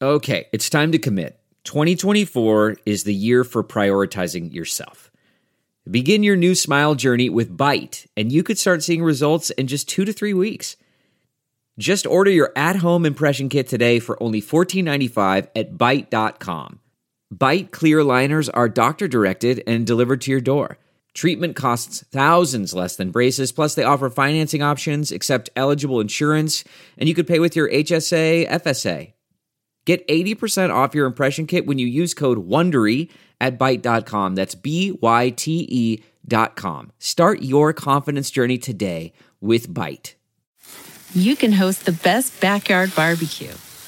Okay, it's time to commit. 2024 is the year for prioritizing yourself. Begin your new smile journey with Byte, and you could start seeing results in just 2 to 3 weeks. Just order your at-home impression kit today for only $14.95 at Byte.com. Byte clear liners are doctor-directed and delivered to your door. Treatment costs thousands less than braces, plus they offer financing options, accept eligible insurance, and you could pay with your HSA, FSA. Get 80% off your impression kit when you use code WONDERY at Byte.com. That's BYTE.com. Start your confidence journey today with Byte. You can host the best backyard barbecue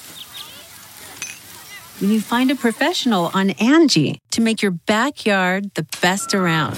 when you find a professional on Angie to make your backyard the best around.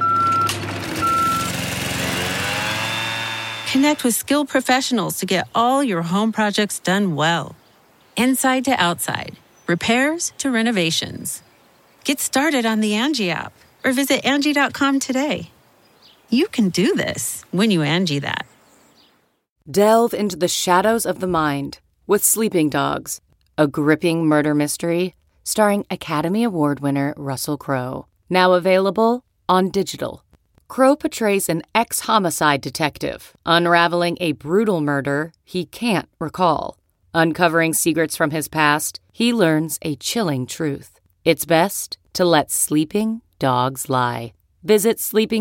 Connect with skilled professionals to get all your home projects done well. Inside to outside, repairs to renovations. Get started on the Angie app or visit Angie.com today. You can do this when you Angie that. Delve into the shadows of the mind with Sleeping Dogs, a gripping murder mystery starring Academy Award winner Russell Crowe. Now available on digital. Crowe portrays an ex-homicide detective unraveling a brutal murder he can't recall. Uncovering secrets from his past, he learns a chilling truth. It's best to let sleeping dogs lie. Visit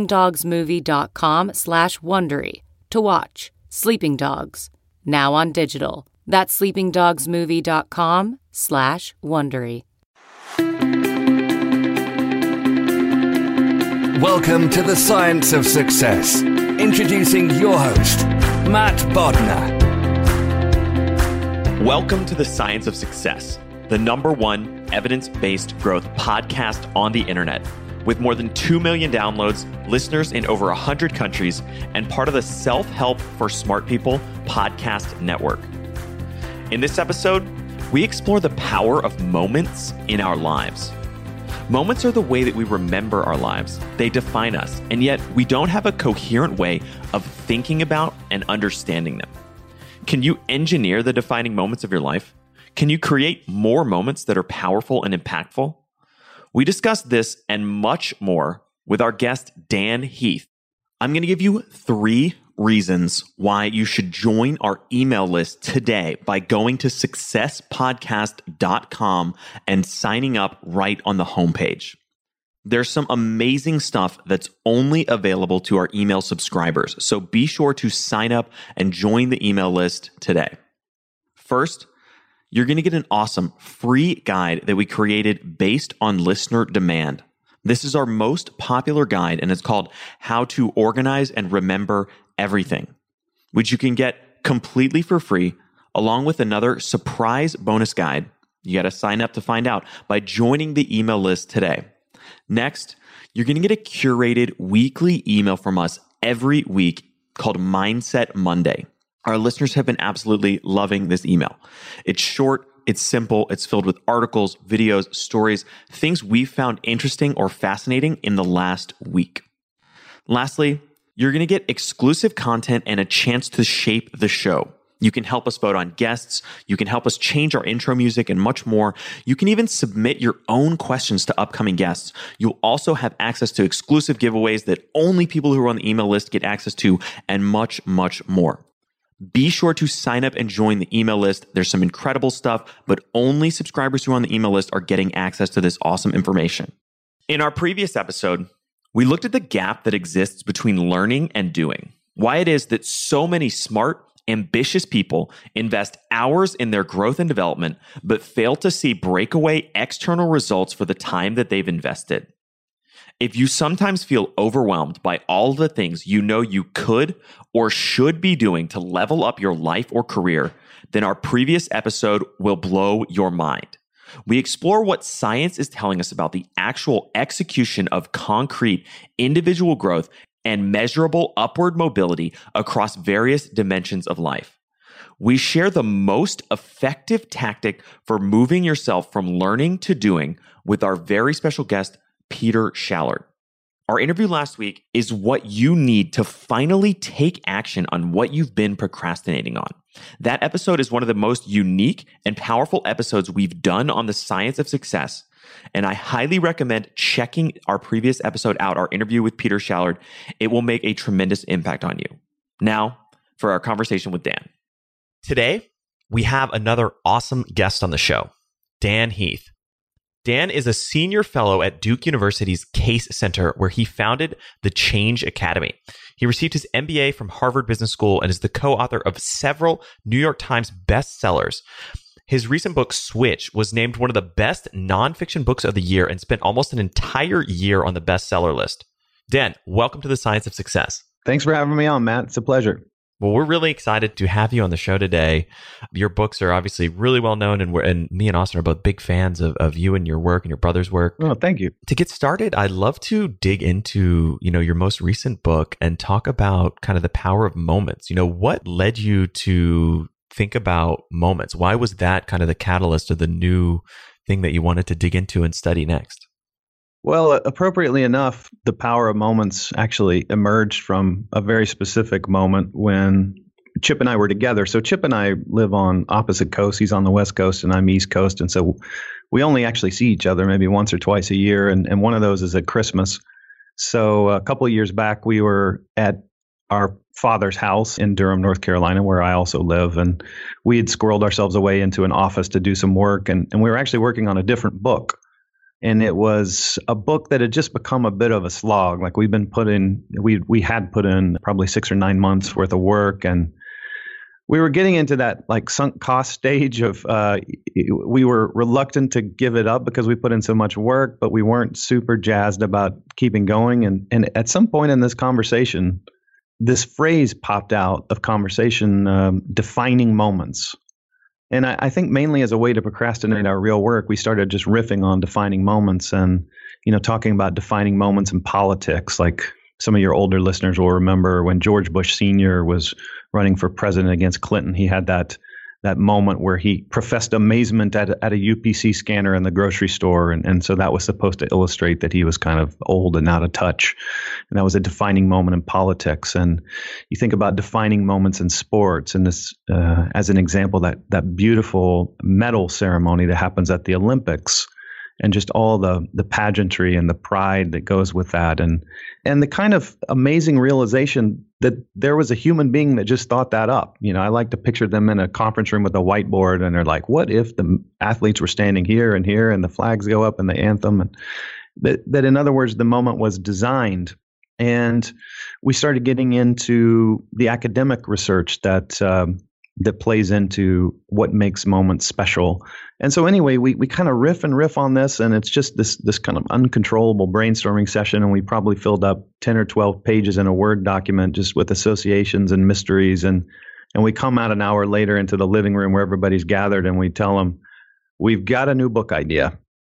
sleepingdogsmovie.com/Wondery to watch Sleeping Dogs, now on digital. That's sleepingdogsmovie.com/Wondery. Welcome to the Science of Success. Introducing your host, Matt Bodnar. Welcome to the Science of Success, the #1 evidence-based growth podcast on the internet. With more than 2 million downloads, listeners in over 100 countries, and part of the Self-Help for Smart People podcast network. In this episode, we explore the power of moments in our lives. Moments are the way that we remember our lives. They define us, and yet we don't have a coherent way of thinking about and understanding them. Can you engineer the defining moments of your life? Can you create more moments that are powerful and impactful? We discuss this and much more with our guest, Dan Heath. I'm going to give you 3 reasons why you should join our email list today by going to successpodcast.com and signing up right on the homepage. There's some amazing stuff that's only available to our email subscribers, so be sure to sign up and join the email list today. First, you're going to get an awesome free guide that we created based on listener demand. This is our most popular guide, and it's called How to Organize and Remember Everything, which you can get completely for free, along with another surprise bonus guide. You got to sign up to find out by joining the email list today. Next, you're going to get a curated weekly email from us every week called Mindset Monday. Our listeners have been absolutely loving this email. It's short, it's simple, it's filled with articles, videos, stories, things we've found interesting or fascinating in the last week. Lastly, you're going to get exclusive content and a chance to shape the show. You can help us vote on guests. You can help us change our intro music and much more. You can even submit your own questions to upcoming guests. You'll also have access to exclusive giveaways that only people who are on the email list get access to, and much, much more. Be sure to sign up and join the email list. There's some incredible stuff, but only subscribers who are on the email list are getting access to this awesome information. In our previous episode, we looked at the gap that exists between learning and doing. Why it is that so many smart, ambitious people invest hours in their growth and development, but fail to see breakaway external results for the time that they've invested. If you sometimes feel overwhelmed by all the things you know you could or should be doing to level up your life or career, then our previous episode will blow your mind. We explore what science is telling us about the actual execution of concrete individual growth and measurable upward mobility across various dimensions of life. We share the most effective tactic for moving yourself from learning to doing with our very special guest, Peter Shallard. Our interview last week is what you need to finally take action on what you've been procrastinating on. That episode is one of the most unique and powerful episodes we've done on the science of success. And I highly recommend checking our previous episode out, our interview with Peter Shallard. It will make a tremendous impact on you. Now, for our conversation with Dan. Today, we have another awesome guest on the show, Dan Heath. Dan is a senior fellow at Duke University's Case Center, where he founded the Change Academy. He received his MBA from Harvard Business School and is the co-author of several New York Times bestsellers. His recent book, Switch, was named one of the best nonfiction books of the year and spent almost an entire year on the bestseller list. Dan, welcome to the Science of Success. Thanks for having me on, Matt. It's a pleasure. Well, we're really excited to have you on the show today. Your books are obviously really well known, and me and Austin are both big fans of you and your work and your brother's work. Oh, thank you. To get started, I'd love to dig into, your most recent book and talk about kind of the power of moments. What led you to think about moments? Why was that kind of the catalyst of the new thing that you wanted to dig into and study next? Well, appropriately enough, the power of moments actually emerged from a very specific moment when Chip and I were together. So Chip and I live on opposite coasts. He's on the West Coast and I'm East Coast. And so we only actually see each other maybe once or twice a year. And one of those is at Christmas. So a couple of years back, we were at our father's house in Durham, North Carolina, where I also live. And we had squirreled ourselves away into an office to do some work. And we were actually working on a different book. And it was a book that had just become a bit of a slog. Like we had put in probably 6 or 9 months worth of work. And we were getting into that like sunk cost stage of, we were reluctant to give it up because we put in so much work, but we weren't super jazzed about keeping going. And at some point in this conversation, this phrase popped out of conversation, defining moments. And I think mainly as a way to procrastinate our real work, we started just riffing on defining moments and, talking about defining moments in politics. Like some of your older listeners will remember when George Bush Sr. was running for president against Clinton, he had that moment where he professed amazement at a UPC scanner in the grocery store. And so that was supposed to illustrate that he was kind of old and out of touch. And that was a defining moment in politics. And you think about defining moments in sports, and this, as an example, that beautiful medal ceremony that happens at the Olympics, and just all the pageantry and the pride that goes with that. And the kind of amazing realization that there was a human being that just thought that up. I like to picture them in a conference room with a whiteboard, and they're like, what if the athletes were standing here and here and the flags go up and the anthem? And that in other words, the moment was designed. And we started getting into the academic research that plays into what makes moments special. And so anyway, we kind of riff on this, and it's just this kind of uncontrollable brainstorming session. And we probably filled up 10 or 12 pages in a Word document just with associations and mysteries. And we come out an hour later into the living room where everybody's gathered, and we tell them, we've got a new book idea.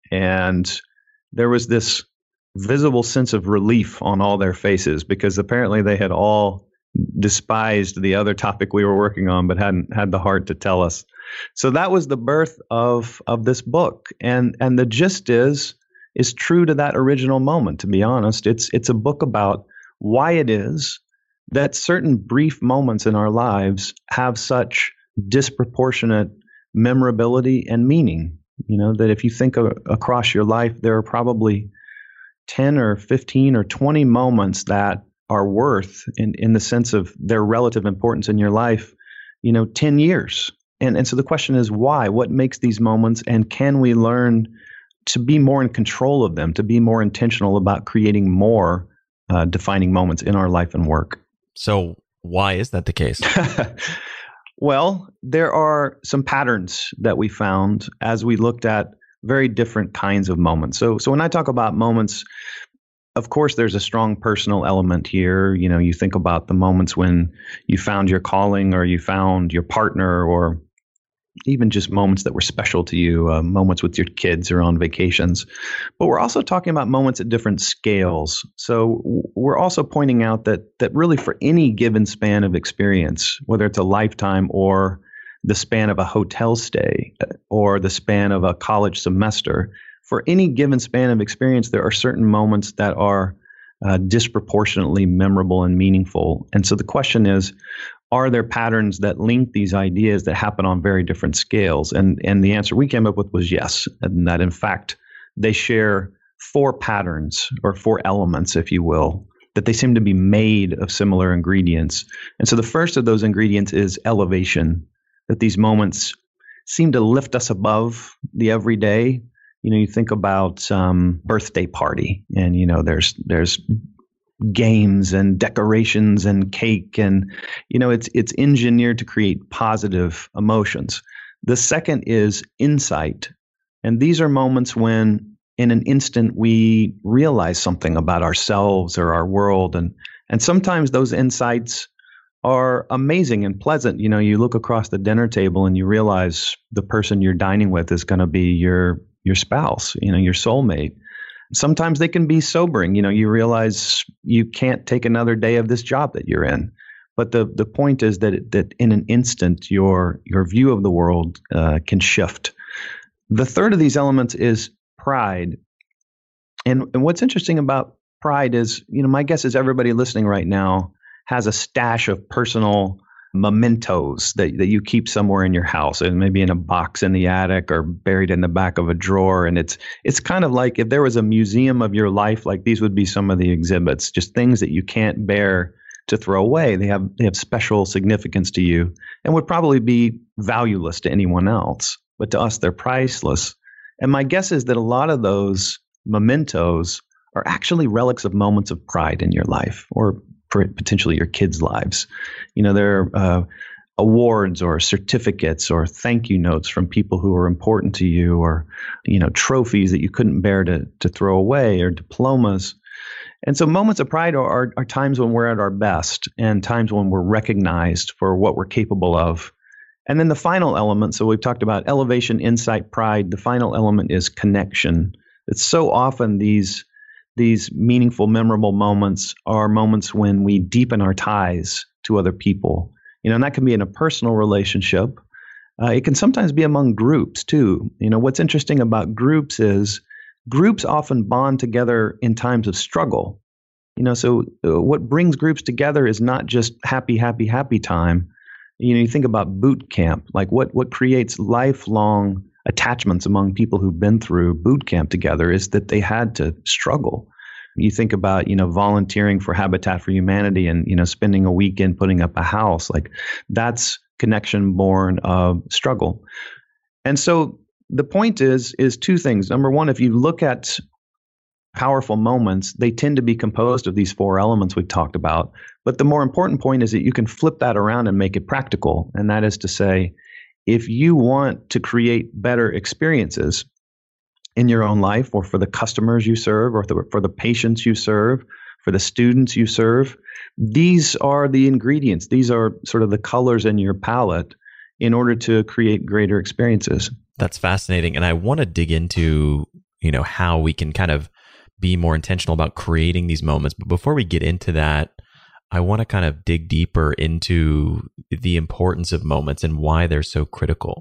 And there was this visible sense of relief on all their faces, because apparently they had all despised the other topic we were working on, but hadn't had the heart to tell us. So that was the birth of this book. And the gist is true to that original moment, to be honest. It's a book about why it is that certain brief moments in our lives have such disproportionate memorability and meaning. That if you think across your life, there are probably 10 or 15 or 20 moments that are worth, in the sense of their relative importance in your life, 10 years. And so the question is why? What makes these moments? And can we learn to be more in control of them, to be more intentional about creating more defining moments in our life and work? So why is that the case? Well, there are some patterns that we found as we looked at very different kinds of moments. So when I talk about moments, of course, there's a strong personal element here. You think about the moments when you found your calling, or you found your partner, or even just moments that were special to you, moments with your kids or on vacations. But we're also talking about moments at different scales. So we're also pointing out that really for any given span of experience, whether it's a lifetime or the span of a hotel stay or the span of a college semester, for any given span of experience, there are certain moments that are disproportionately memorable and meaningful. And so the question is, are there patterns that link these ideas that happen on very different scales? And the answer we came up with was yes, and that in fact they share 4 patterns or 4 elements, if you will, that they seem to be made of similar ingredients. And so the first of those ingredients is elevation, that these moments seem to lift us above the everyday. You think about birthday party, and there's games and decorations and cake, and it's engineered to create positive emotions. The second is insight, and these are moments when in an instant we realize something about ourselves or our world, and sometimes those insights are amazing and pleasant. You look across the dinner table and you realize the person you're dining with is going to be your spouse, your soulmate. Sometimes they can be sobering. You realize you can't take another day of this job that you're in. But the point is that in an instant, your view of the world can shift. The third of these elements is pride. And what's interesting about pride is, my guess is everybody listening right now has a stash of personal mementos that you keep somewhere in your house, and maybe in a box in the attic or buried in the back of a drawer. And it's kind of like if there was a museum of your life, like these would be some of the exhibits, just things that you can't bear to throw away. They have special significance to you and would probably be valueless to anyone else, but to us, they're priceless. And my guess is that a lot of those mementos are actually relics of moments of pride in your life, or potentially your kids' lives. There are awards or certificates or thank you notes from people who are important to you, or, trophies that you couldn't bear to throw away, or diplomas. And so moments of pride are times when we're at our best, and times when we're recognized for what we're capable of. And then the final element, so we've talked about elevation, insight, pride. The final element is connection. It's so often these meaningful, memorable moments are moments when we deepen our ties to other people. And that can be in a personal relationship. It can sometimes be among groups too. What's interesting about groups is groups often bond together in times of struggle. So what brings groups together is not just happy, happy, happy time. You think about boot camp, like what creates lifelong attachments among people who've been through boot camp together is that they had to struggle. You think about, volunteering for Habitat for Humanity and, spending a weekend putting up a house, like that's connection born of struggle. And so the point is 2 things. Number one, if you look at powerful moments, they tend to be composed of these 4 elements we've talked about. But the more important point is that you can flip that around and make it practical. And that is to say, if you want to create better experiences in your own life, or for the customers you serve, or for the patients you serve, for the students you serve, these are the ingredients. These are sort of the colors in your palette in order to create greater experiences. That's fascinating. And I want to dig into, how we can kind of be more intentional about creating these moments. But before we get into that, I want to kind of dig deeper into the importance of moments and why they're so critical.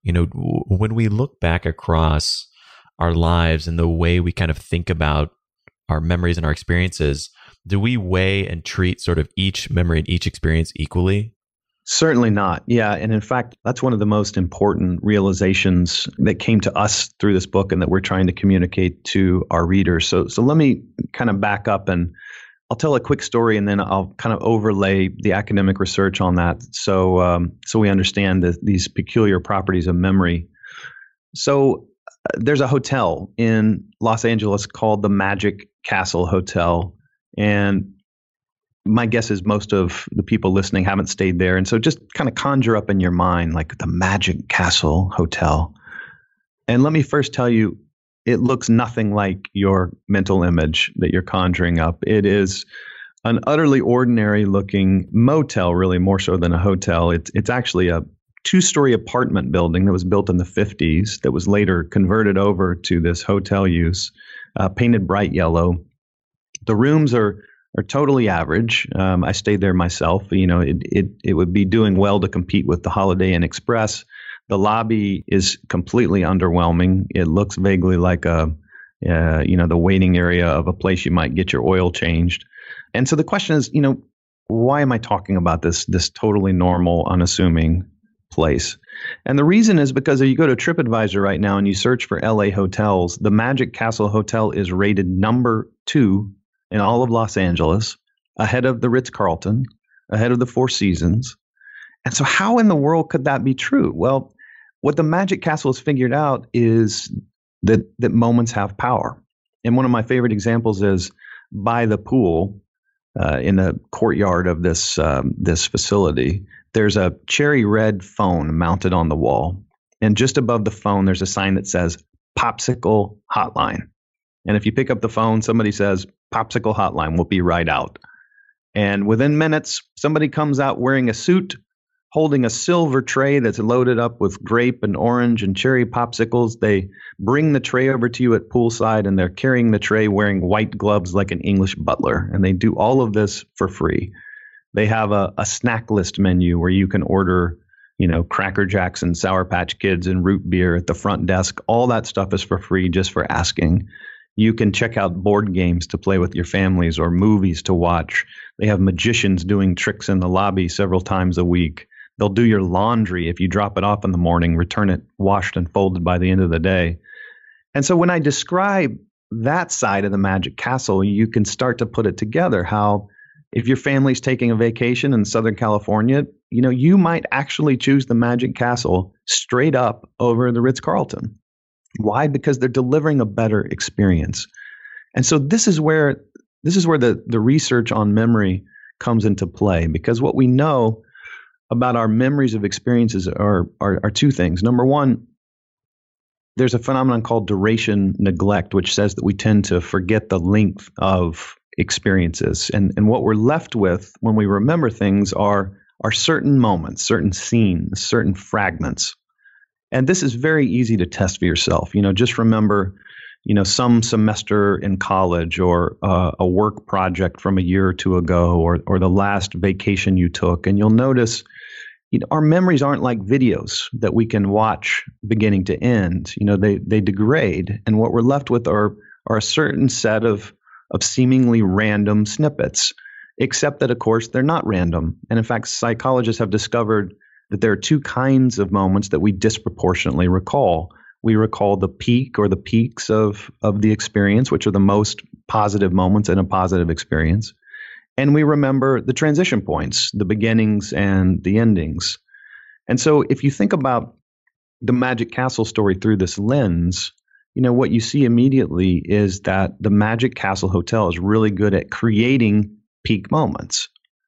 When we look back across our lives and the way we kind of think about our memories and our experiences, do we weigh and treat sort of each memory and each experience equally? Certainly not. Yeah. And in fact, that's one of the most important realizations that came to us through this book and that we're trying to communicate to our readers. So let me kind of back up, and I'll tell a quick story, and then I'll kind of overlay the academic research on that so we understand these peculiar properties of memory. So there's a hotel in Los Angeles called the Magic Castle Hotel. And my guess is most of the people listening haven't stayed there. And so just kind of conjure up in your mind, like the Magic Castle Hotel. And let me first tell you, it looks nothing like your mental image that you're conjuring up. It is an utterly ordinary looking motel, really more so than a hotel. It's actually a 2-story apartment building that was built in the 50s that was later converted over to this hotel use, painted bright yellow. The rooms are totally average. I stayed there myself. It would be doing well to compete with the Holiday Inn Express. The lobby is completely underwhelming. It looks vaguely like a the waiting area of a place you might get your oil changed. And so the question is, why am I talking about this totally normal, unassuming place? And the reason is because if you go to TripAdvisor right now and you search for LA hotels, the Magic Castle Hotel is rated number 2 in all of Los Angeles, ahead of the Ritz-Carlton, ahead of the Four Seasons. And so how in the world could that be true? Well, what the Magic Castle has figured out is that moments have power. And one of my favorite examples is by the pool, in the courtyard of this facility, there's a cherry red phone mounted on the wall. And just above the phone, there's a sign that says Popsicle Hotline. And if you pick up the phone, somebody says, Popsicle Hotline, will be right out. And within minutes, somebody comes out wearing a suit, holding a silver tray that's loaded up with grape and orange and cherry popsicles. They bring the tray over to you at poolside, and they're carrying the tray wearing white gloves like an English butler. And they do all of this for free. They have a snack list menu where you can order, Cracker Jacks and Sour Patch Kids and root beer at the front desk. All that stuff is for free just for asking. You can check out board games to play with your families or movies to watch. They have magicians doing tricks in the lobby several times a week. They'll do your laundry if you drop it off in the morning, return it washed and folded by the end of the day. And so when I describe that side of the Magic Castle, you can start to put it together how if your family's taking a vacation in Southern California, you might actually choose the Magic Castle straight up over the Ritz-Carlton. Why? Because they're delivering a better experience. And so this is where the research on memory comes into play, because what we know about our memories of experiences are two things. Number one, there's a phenomenon called duration neglect, which says that we tend to forget the length of experiences. And what we're left with when we remember things are certain moments, certain scenes, certain fragments. And this is very easy to test for yourself. Just remember, some semester in college or a work project from a year or two ago or the last vacation you took. And you'll notice our memories aren't like videos that we can watch beginning to end. They degrade. And what we're left with are a certain set of seemingly random snippets, except that, of course, they're not random. And in fact, psychologists have discovered that there are two kinds of moments that we disproportionately recall. We recall the peak or the peaks of the experience, which are the most positive moments in a positive experience. And we remember the transition points, the beginnings and the endings. And so if you think about the Magic Castle story through this lens, what you see immediately is that the Magic Castle Hotel is really good at creating peak moments.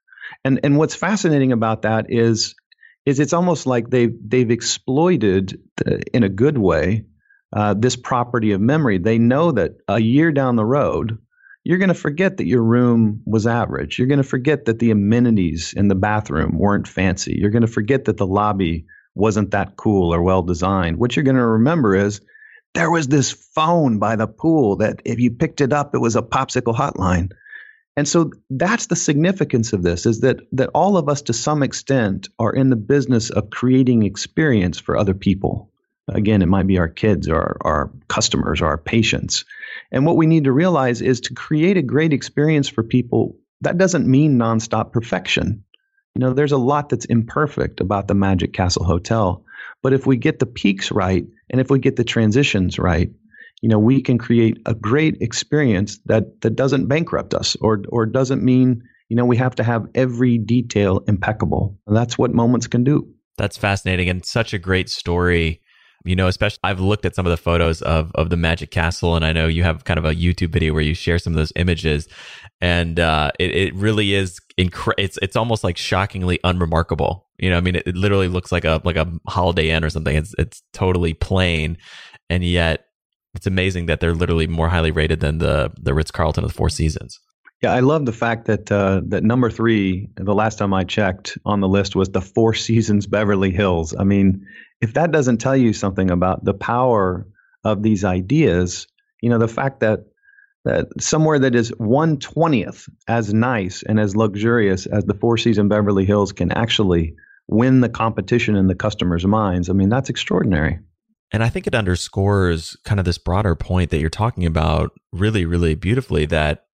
And what's fascinating about that is it's almost like they've exploited, in a good way, this property of memory. They know that a year down the road, you're going to forget that your room was average. You're going to forget that the amenities in the bathroom weren't fancy. You're going to forget that the lobby wasn't that cool or well designed. What you're going to remember is there was this phone by the pool that if you picked it up, it was a Popsicle Hotline. And so that's the significance of this, is that all of us to some extent are in the business of creating experience for other people. Again, it might be our kids or our customers or our patients. And what we need to realize is to create a great experience for people, that doesn't mean nonstop perfection. There's a lot that's imperfect about the Magic Castle Hotel. But if we get the peaks right, and if we get the transitions right, we can create a great experience that doesn't bankrupt us or doesn't mean, we have to have every detail impeccable. And that's what moments can do. That's fascinating and such a great story. Especially I've looked at some of the photos of the Magic Castle, and I know you have kind of a YouTube video where you share some of those images, and it really is it's almost like shockingly unremarkable. It literally looks like a Holiday Inn or something. It's totally plain, and yet it's amazing that they're literally more highly rated than the Ritz-Carlton of the Four Seasons. Yeah, I love the fact that that number 3, the last time I checked on the list, was the Four Seasons Beverly Hills. I mean, if that doesn't tell you something about the power of these ideas, the fact that somewhere that is 1/20th as nice and as luxurious as the Four Seasons Beverly Hills can actually win the competition in the customer's minds, I mean, that's extraordinary. And I think it underscores kind of this broader point that you're talking about really, really beautifully, that,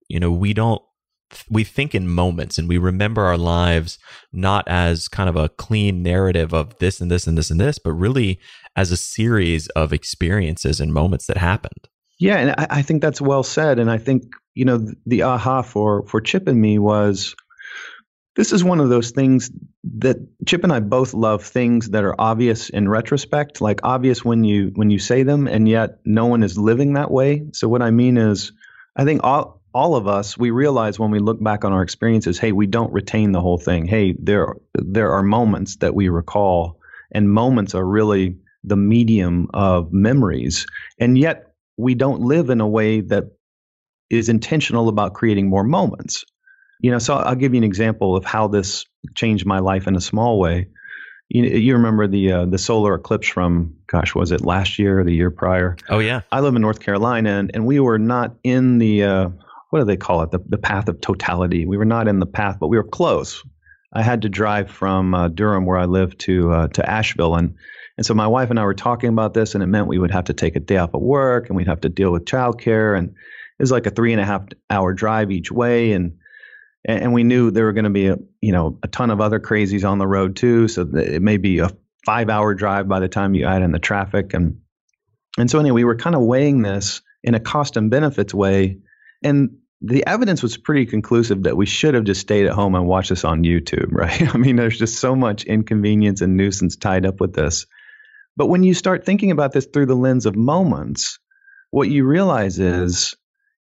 we think in moments and we remember our lives not as kind of a clean narrative of this and this and this and this, but really as a series of experiences and moments that happened. Yeah, and I think that's well said. And I think, the aha for Chip and me was, this is one of those things that Chip and I both love, things that are obvious in retrospect, like obvious when you say them, and yet no one is living that way. So what I mean is, I think all of us, we realize when we look back on our experiences, hey, we don't retain the whole thing. Hey, there are moments that we recall, and moments are really the medium of memories. And yet we don't live in a way that is intentional about creating more moments. So I'll give you an example of how this changed my life in a small way. You remember the solar eclipse from, was it last year or the year prior? Oh, yeah. I live in North Carolina, and we were not in the, what do they call it? The path of totality. We were not in the path, but we were close. I had to drive from Durham, where I live, to Asheville. And so my wife and I were talking about this, and it meant we would have to take a day off of work, and we'd have to deal with childcare. And it was like a 3.5 hour drive each way. And we knew there were going to be a ton of other crazies on the road too. So it may be a 5-hour drive by the time you add in the traffic. And so anyway, we were kind of weighing this in a cost and benefits way. And the evidence was pretty conclusive that we should have just stayed at home and watched this on YouTube, right? I mean, there's just so much inconvenience and nuisance tied up with this. But when you start thinking about this through the lens of moments, what you realize is,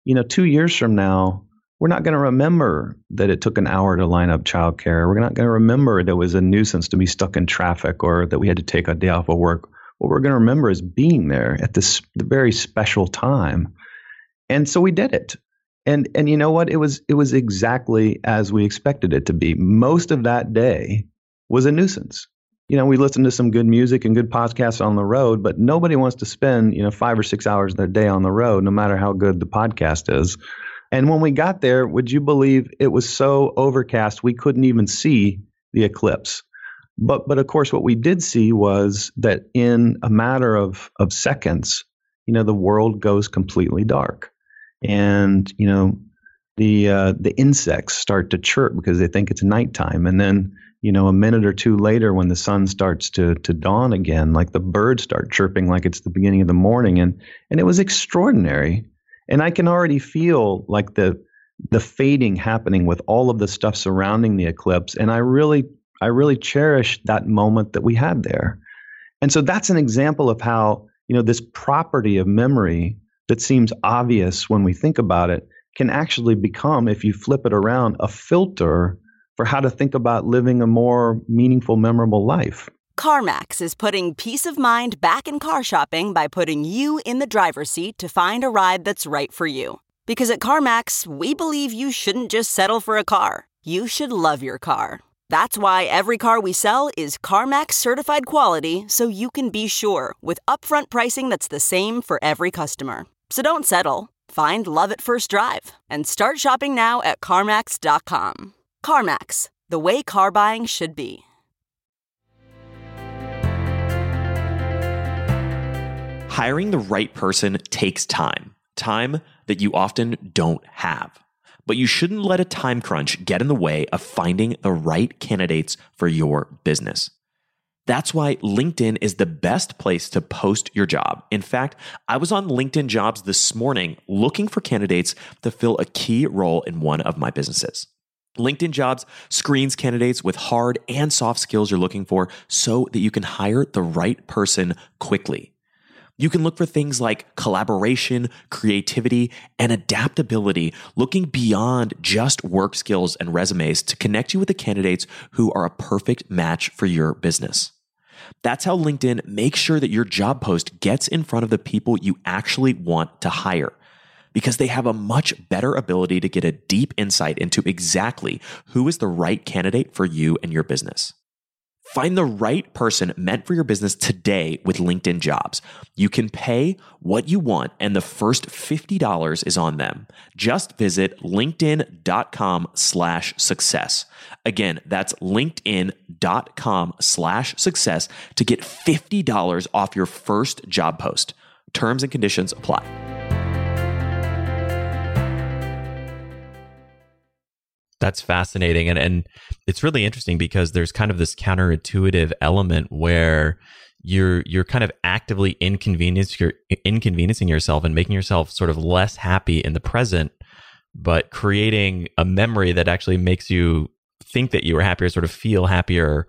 2 years from now, we're not going to remember that it took an hour to line up childcare. We're not going to remember that it was a nuisance to be stuck in traffic or that we had to take a day off of work. What we're going to remember is being there at the very special time. And so we did it. And you know what? It was exactly as we expected it to be. Most of that day was a nuisance. We listened to some good music and good podcasts on the road, but nobody wants to spend, 5 or 6 hours of their day on the road, no matter how good the podcast is. And when we got there, would you believe it was so overcast we couldn't even see the eclipse? But of course, what we did see was that in a matter of seconds, the world goes completely dark. And, the insects start to chirp because they think it's nighttime. And then, a minute or two later, when the sun starts to dawn again, like the birds start chirping like it's the beginning of the morning. And it was extraordinary. And I can already feel like the fading happening with all of the stuff surrounding the eclipse. And I really cherish that moment that we had there. And so that's an example of how, this property of memory that seems obvious when we think about it can actually become, if you flip it around, a filter for how to think about living a more meaningful, memorable life. CarMax is putting peace of mind back in car shopping by putting you in the driver's seat to find a ride that's right for you. Because at CarMax, we believe you shouldn't just settle for a car. You should love your car. That's why every car we sell is CarMax certified quality, so you can be sure with upfront pricing that's the same for every customer. So don't settle. Find love at first drive and start shopping now at CarMax.com. CarMax, the way car buying should be. Hiring the right person takes time that you often don't have. But you shouldn't let a time crunch get in the way of finding the right candidates for your business. That's why LinkedIn is the best place to post your job. In fact, I was on LinkedIn Jobs this morning looking for candidates to fill a key role in one of my businesses. LinkedIn Jobs screens candidates with hard and soft skills you're looking for so that you can hire the right person quickly. You can look for things like collaboration, creativity, and adaptability, looking beyond just work skills and resumes to connect you with the candidates who are a perfect match for your business. That's how LinkedIn makes sure that your job post gets in front of the people you actually want to hire, because they have a much better ability to get a deep insight into exactly who is the right candidate for you and your business. Find the right person meant for your business today with LinkedIn Jobs. You can pay what you want, and the first $50 is on them. Just visit linkedin.com/success. Again, that's linkedin.com/success to get $50 off your first job post. Terms and conditions apply. That's fascinating. And it's really interesting because there's kind of this counterintuitive element where you're kind of actively inconveniencing yourself and making yourself sort of less happy in the present, but creating a memory that actually makes you think that you were happier, sort of feel happier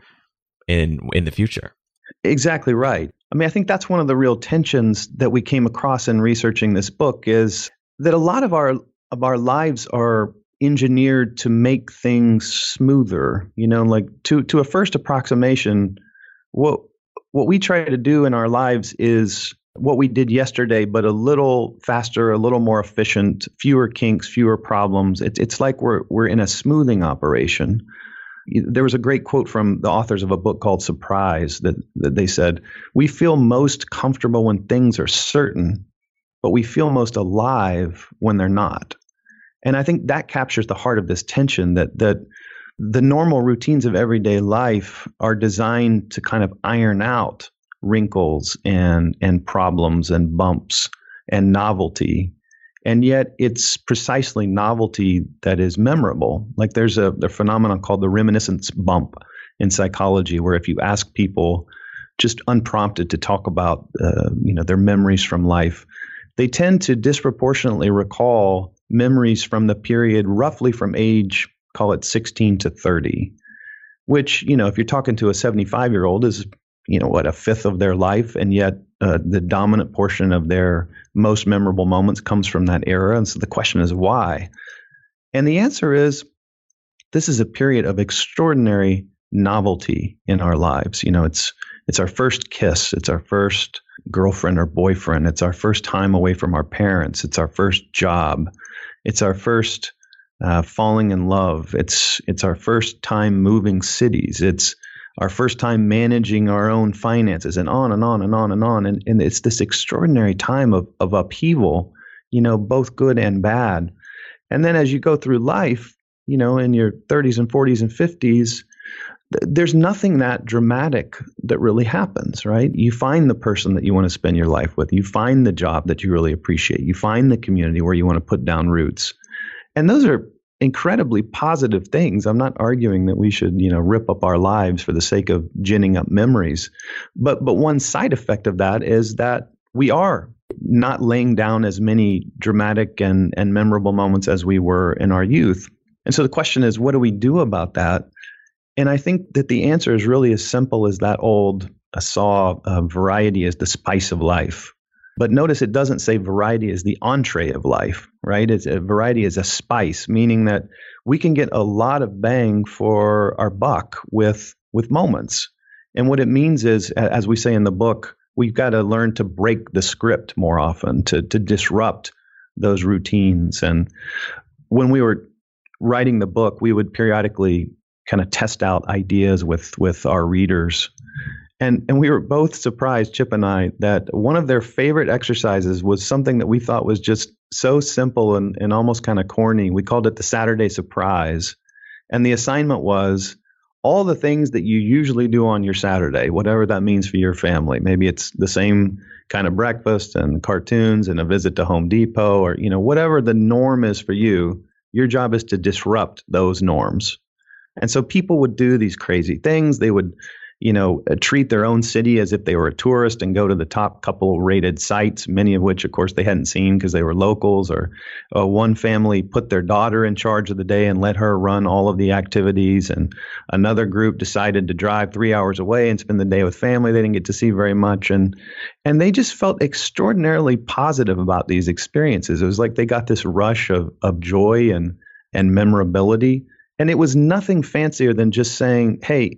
in the future. Exactly right. I mean, I think that's one of the real tensions that we came across in researching this book, is that a lot of our lives are engineered to make things smoother. You know, like to a first approximation, what we try to do in our lives is what we did yesterday, but a little faster, a little more efficient, fewer kinks, fewer problems. It's like we're in a smoothing operation. There was a great quote from the authors of a book called Surprise that they said, "We feel most comfortable when things are certain, but we feel most alive when they're not." And I think that captures the heart of this tension, that the normal routines of everyday life are designed to kind of iron out wrinkles and problems and bumps and novelty. And yet it's precisely novelty that is memorable. Like there's a phenomenon called the reminiscence bump in psychology, where if you ask people just unprompted to talk about their memories from life, they tend to disproportionately recall memories from the period roughly from age, call it 16 to 30, which, if you're talking to a 75-year-old is, a fifth of their life. And yet the dominant portion of their most memorable moments comes from that era. And so the question is why? And the answer is, this is a period of extraordinary novelty in our lives. It's our first kiss. It's our first girlfriend or boyfriend. It's our first time away from our parents. It's our first job. It's our first falling in love. It's our first time moving cities. It's our first time managing our own finances, and on and on and on and on. And it's this extraordinary time of upheaval, both good and bad. And then as you go through life, in your 30s and 40s and 50s, there's nothing that dramatic that really happens, right? You find the person that you want to spend your life with. You find the job that you really appreciate. You find the community where you want to put down roots. And those are incredibly positive things. I'm not arguing that we should, rip up our lives for the sake of ginning up memories. But one side effect of that is that we are not laying down as many dramatic and memorable moments as we were in our youth. And so the question is, what do we do about that? And I think that the answer is really as simple as that old saw, variety is the spice of life. But notice it doesn't say variety is the entree of life, right? Variety is a spice, meaning that we can get a lot of bang for our buck with moments. And what it means is, as we say in the book, we've got to learn to break the script more often, to disrupt those routines. And when we were writing the book, we would periodically kind of test out ideas with our readers. And we were both surprised, Chip and I, that one of their favorite exercises was something that we thought was just so simple and almost kind of corny. We called it the Saturday Surprise. And the assignment was all the things that you usually do on your Saturday, whatever that means for your family. Maybe it's the same kind of breakfast and cartoons and a visit to Home Depot, or, whatever the norm is for you. Your job is to disrupt those norms. And so people would do these crazy things. They would, treat their own city as if they were a tourist and go to the top couple rated sites, many of which, of course, they hadn't seen because they were locals. Or one family put their daughter in charge of the day and let her run all of the activities. And another group decided to drive 3 hours away and spend the day with family they didn't get to see very much. And they just felt extraordinarily positive about these experiences. It was like they got this rush of joy and memorability. And it was nothing fancier than just saying, hey,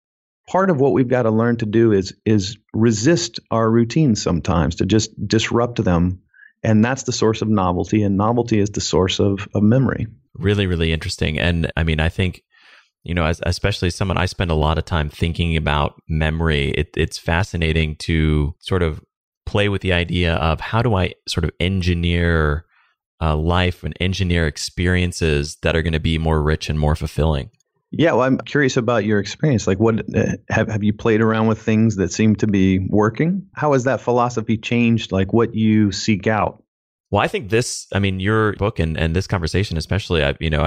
part of what we've got to learn to do is resist our routines sometimes, to just disrupt them. And that's the source of novelty. And novelty is the source of memory. Really, really interesting. And I mean, I think especially someone, I spend a lot of time thinking about memory. It's fascinating to sort of play with the idea of how do I sort of engineer life and engineer experiences that are going to be more rich and more fulfilling. Yeah, well, I'm curious about your experience. Like, what have you played around with things that seem to be working? How has that philosophy changed, like what you seek out? Well, I think your book and this conversation especially,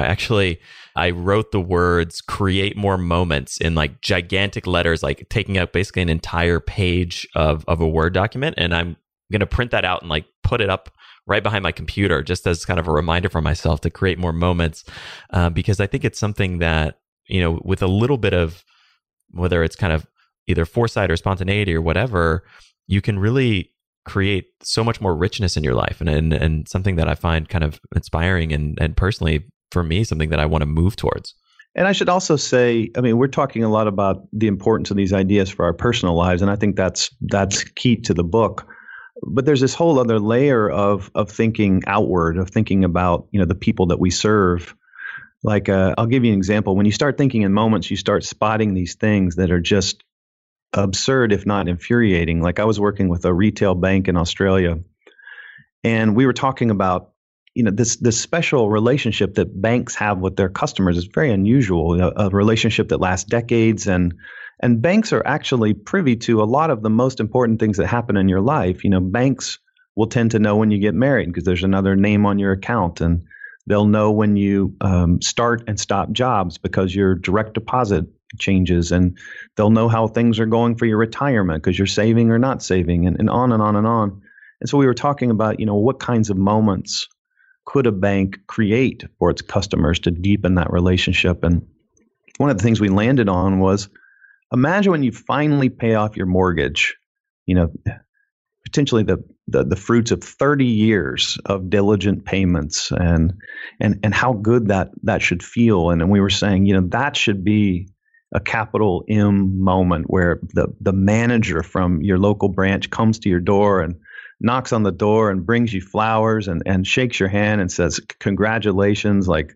I wrote the words "create more moments" in like gigantic letters, like taking up basically an entire page of a Word document. And I'm going to print that out and like put it up right behind my computer just as kind of a reminder for myself to create more moments. Because I think it's something that, with a little bit of, whether it's kind of either foresight or spontaneity or whatever, you can really create so much more richness in your life, and something that I find kind of inspiring and personally for me, something that I want to move towards. And I should also say, we're talking a lot about the importance of these ideas for our personal lives, and I think that's key to the book. But there's this whole other layer of thinking outward, of thinking about the people that we serve. Like, I'll give you an example. When you start thinking in moments, you start spotting these things that are just absurd, if not infuriating. Like, I was working with a retail bank in Australia, and we were talking about, this special relationship that banks have with their customers is very unusual. A relationship that lasts decades, and banks are actually privy to a lot of the most important things that happen in your life. Banks will tend to know when you get married because there's another name on your account, and they'll know when you start and stop jobs because your direct deposit changes, and they'll know how things are going for your retirement because you're saving or not saving, and on and on and on. And so we were talking about, what kinds of moments could a bank create for its customers to deepen that relationship. And one of the things we landed on was, imagine when you finally pay off your mortgage, potentially the fruits of 30 years of diligent payments, and how good that should feel. And we were saying, that should be a capital M moment where the manager from your local branch comes to your door and knocks on the door and brings you flowers and shakes your hand and says, congratulations, like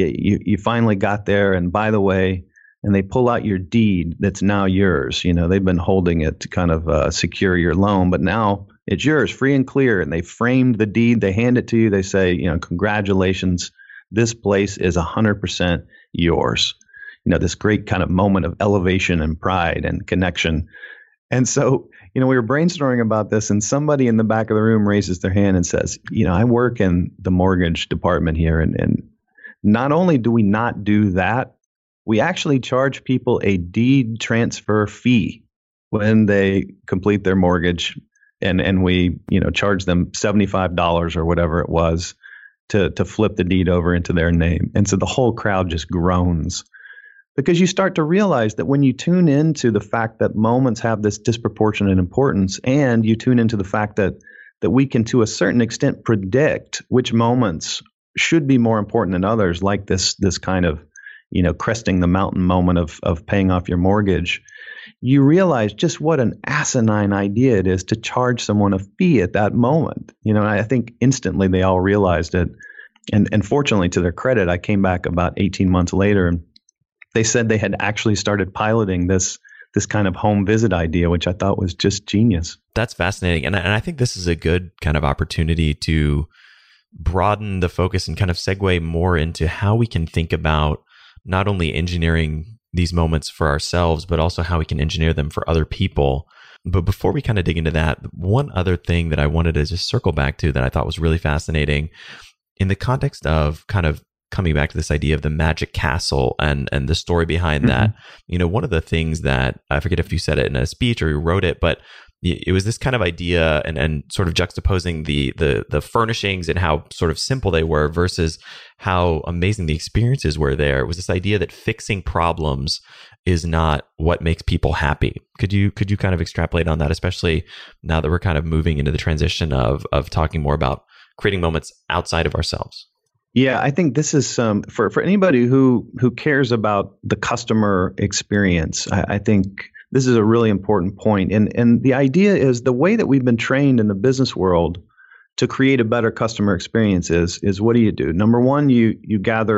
you finally got there. And by the way, and they pull out your deed that's now yours. They've been holding it to kind of secure your loan, but now it's yours, free and clear. And they framed the deed. They hand it to you. They say, congratulations, this place is 100% yours. This great kind of moment of elevation and pride and connection. And so, we were brainstorming about this, and somebody in the back of the room raises their hand and says, I work in the mortgage department here. And not only do we not do that, we actually charge people a deed transfer fee when they complete their mortgage. And we, charge them $75 or whatever it was to flip the deed over into their name. And so the whole crowd just groans. Because you start to realize that when you tune into the fact that moments have this disproportionate importance, and you tune into the fact that we can, to a certain extent, predict which moments should be more important than others, like this kind of, cresting the mountain moment of paying off your mortgage, you realize just what an asinine idea it is to charge someone a fee at that moment. And I think instantly they all realized it. And fortunately, to their credit, I came back about 18 months later, and they said they had actually started piloting this kind of home visit idea, which I thought was just genius. That's fascinating. And I think this is a good kind of opportunity to broaden the focus and kind of segue more into how we can think about not only engineering these moments for ourselves, but also how we can engineer them for other people. But before we kind of dig into that, one other thing that I wanted to just circle back to that I thought was really fascinating in the context of kind of coming back to this idea of the magic castle and the story behind that. One of the things that, I forget if you said it in a speech or you wrote it, but it was this kind of idea and sort of juxtaposing the furnishings and how sort of simple they were versus how amazing the experiences were there. It was this idea that fixing problems is not what makes people happy. Could you kind of extrapolate on that, especially now that we're kind of moving into the transition of talking more about creating moments outside of ourselves? Yeah, I think this is for anybody who cares about the customer experience. I think this is a really important point. And the idea is the way that we've been trained in the business world to create a better customer experience is what do? Number one, you gather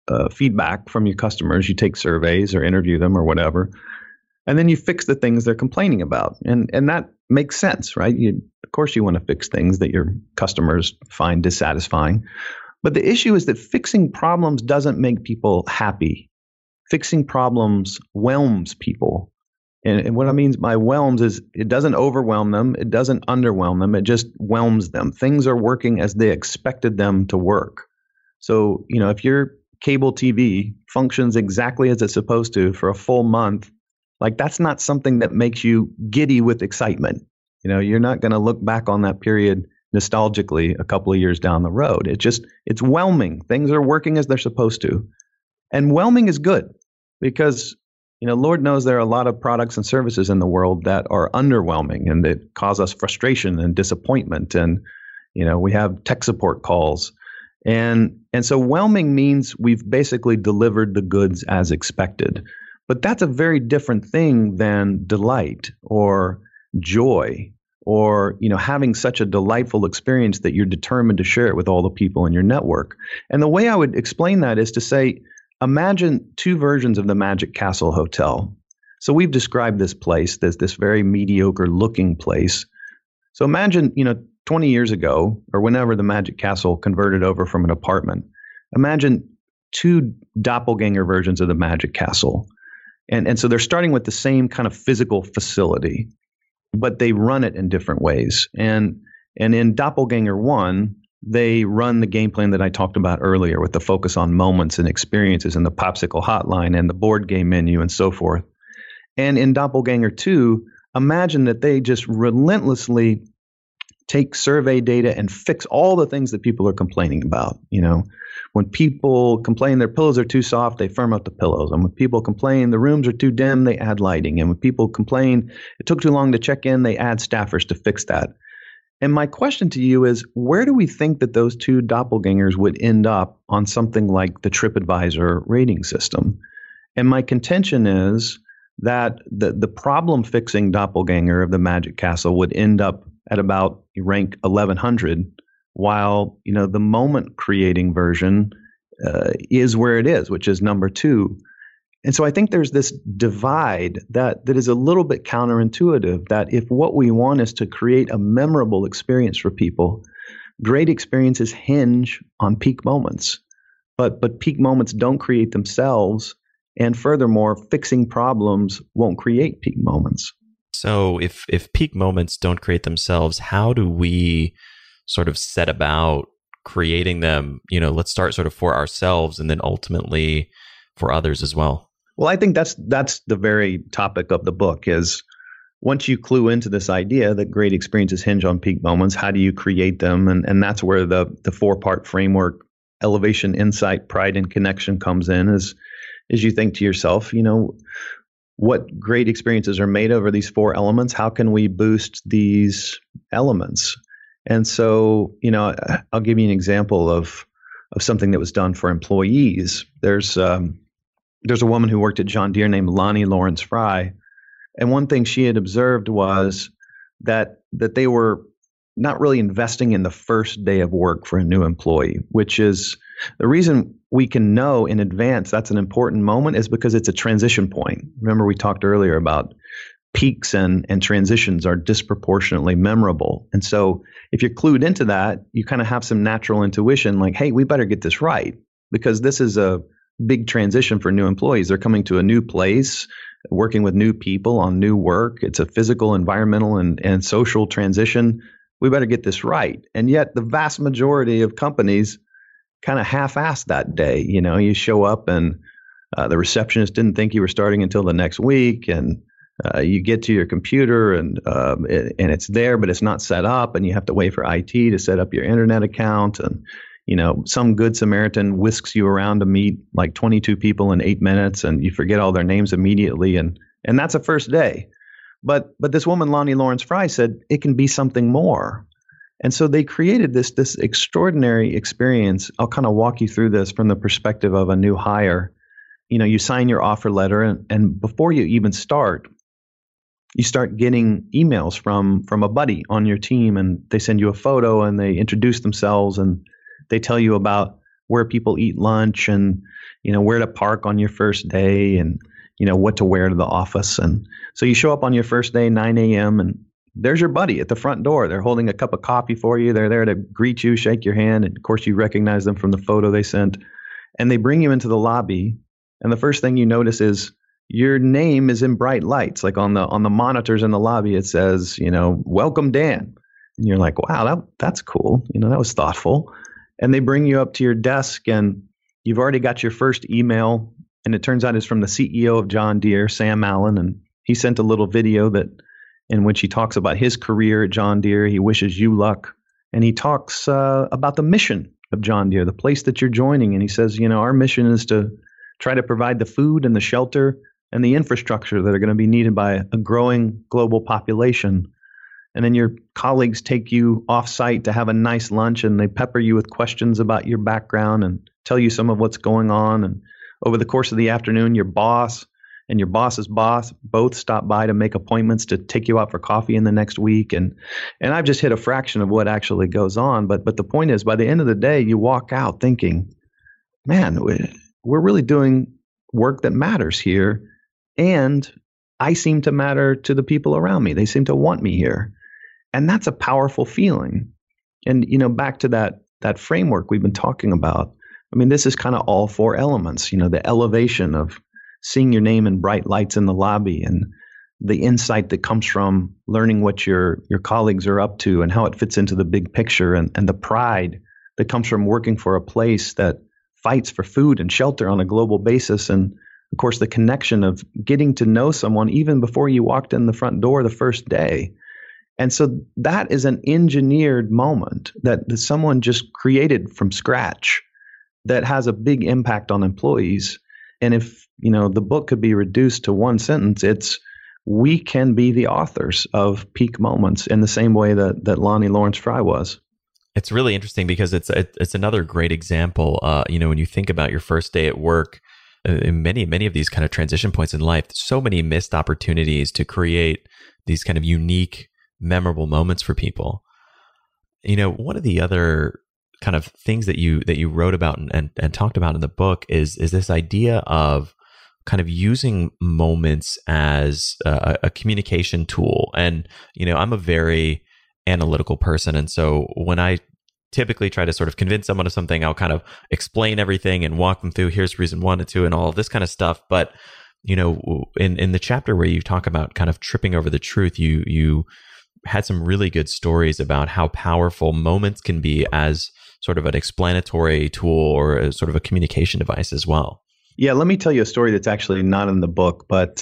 feedback from your customers. You take surveys or interview them or whatever, and then you fix the things they're complaining about. And that makes sense, right? Of course, you want to fix things that your customers find dissatisfying. But the issue is that fixing problems doesn't make people happy. Fixing problems whelms people. And what I mean by whelms is it doesn't overwhelm them. It doesn't underwhelm them. It just whelms them. Things are working as they expected them to work. So, if your cable TV functions exactly as it's supposed to for a full month, like that's not something that makes you giddy with excitement. You're not going to look back on that period nostalgically a couple of years down the road. It's whelming. Things are working as they're supposed to. And whelming is good because, Lord knows there are a lot of products and services in the world that are underwhelming and that cause us frustration and disappointment. And, we have tech support calls. And so whelming means we've basically delivered the goods as expected. But that's a very different thing than delight or joy or, having such a delightful experience that you're determined to share it with all the people in your network. And the way I would explain that is to say, imagine two versions of the Magic Castle Hotel. So we've described this place as this very mediocre looking place. So imagine, 20 years ago or whenever the Magic Castle converted over from an apartment, imagine two doppelganger versions of the Magic Castle. And so they're starting with the same kind of physical facility, but they run it in different ways. And in Doppelganger 1, they run the game plan that I talked about earlier with the focus on moments and experiences and the popsicle hotline and the board game menu and so forth. And in Doppelganger 2, imagine that they just relentlessly take survey data and fix all the things that people are complaining about. When people complain their pillows are too soft, they firm up the pillows. And when people complain the rooms are too dim, they add lighting. And when people complain it took too long to check in, they add staffers to fix that. And my question to you is, where do we think that those two doppelgangers would end up on something like the TripAdvisor rating system? And my contention is that the problem-fixing doppelganger of the Magic Castle would end up at about rank 1100, while the moment-creating version is where it is, which is number 2. And so I think there's this divide that is a little bit counterintuitive, that if what we want is to create a memorable experience for people, great experiences hinge on peak moments. But peak moments don't create themselves. And furthermore, fixing problems won't create peak moments. So if peak moments don't create themselves, how do we sort of set about creating them? Let's start sort of for ourselves and then ultimately for others as well. Well, I think that's the very topic of the book is once you clue into this idea that great experiences hinge on peak moments, how do you create them? And that's where the 4-part framework, elevation, insight, pride, and connection comes in is you think to yourself, what great experiences are made over these 4 elements? How can we boost these elements? And so, I'll give you an example of something that was done for employees. There's a woman who worked at John Deere named Lonnie Lawrence Fry. And one thing she had observed was that they were not really investing in the first day of work for a new employee, which is the reason we can know in advance that's an important moment is because it's a transition point. Remember, we talked earlier about peaks and transitions are disproportionately memorable. And so if you're clued into that, you kind of have some natural intuition like, hey, we better get this right because this is a big transition for new employees. They're coming to a new place, working with new people on new work. It's a physical, environmental, and social transition. We better get this right. And yet the vast majority of companies kind of half-assed that day. You show up and the receptionist didn't think you were starting until the next week, and you get to your computer and it's there, but it's not set up, and you have to wait for IT to set up your internet account. And some good Samaritan whisks you around to meet like 22 people in 8 minutes, and you forget all their names immediately, and that's a first day. But this woman, Lonnie Lawrence Fry, said it can be something more. And so they created this extraordinary experience. I'll kind of walk you through this from the perspective of a new hire. You sign your offer letter, and before you even start, you start getting emails from a buddy on your team, and they send you a photo and they introduce themselves and they tell you about where people eat lunch and, where to park on your first day and, what to wear to the office. And so you show up on your first day, 9 a.m., and there's your buddy at the front door. They're holding a cup of coffee for you. They're there to greet you, shake your hand. And of course, you recognize them from the photo they sent. And they bring you into the lobby. And the first thing you notice is your name is in bright lights. Like on the monitors in the lobby, it says, welcome, Dan. And you're like, wow, that's cool. That was thoughtful. And they bring you up to your desk and you've already got your first email. And it turns out it's from the CEO of John Deere, Sam Allen. And he sent a little video in which he talks about his career at John Deere. He wishes you luck. And he talks about the mission of John Deere, the place that you're joining. And he says, our mission is to try to provide the food and the shelter and the infrastructure that are going to be needed by a growing global population. And then your colleagues take you off-site to have a nice lunch, and they pepper you with questions about your background and tell you some of what's going on. And over the course of the afternoon, your boss and your boss's boss both stop by to make appointments to take you out for coffee in the next week. And I've just hit a fraction of what actually goes on. But the point is, by the end of the day, you walk out thinking, man, we're really doing work that matters here. And I seem to matter to the people around me. They seem to want me here. And that's a powerful feeling. And, back to that framework we've been talking about. I mean, this is kind of all four elements, the elevation of seeing your name in bright lights in the lobby and the insight that comes from learning what your colleagues are up to and how it fits into the big picture and the pride that comes from working for a place that fights for food and shelter on a global basis. And of course, the connection of getting to know someone even before you walked in the front door the first day. And so that is an engineered moment that someone just created from scratch that has a big impact on employees. And if, the book could be reduced to one sentence, it's we can be the authors of peak moments in the same way that Lonnie Lawrence Fry was. It's really interesting because it's another great example. When you think about your first day at work, in many of these kind of transition points in life, so many missed opportunities to create these kind of unique, memorable moments for people. One of the other kind of things that you wrote about and talked about in the book is this idea of kind of using moments as a communication tool. And I'm a very analytical person, and so when I typically try to sort of convince someone of something, I'll kind of explain everything and walk them through, here's reason 1 and 2 and all of this kind of stuff. But, in the chapter where you talk about kind of tripping over the truth, you had some really good stories about how powerful moments can be as sort of an explanatory tool or a sort of a communication device as well. Yeah, let me tell you a story that's actually not in the book, but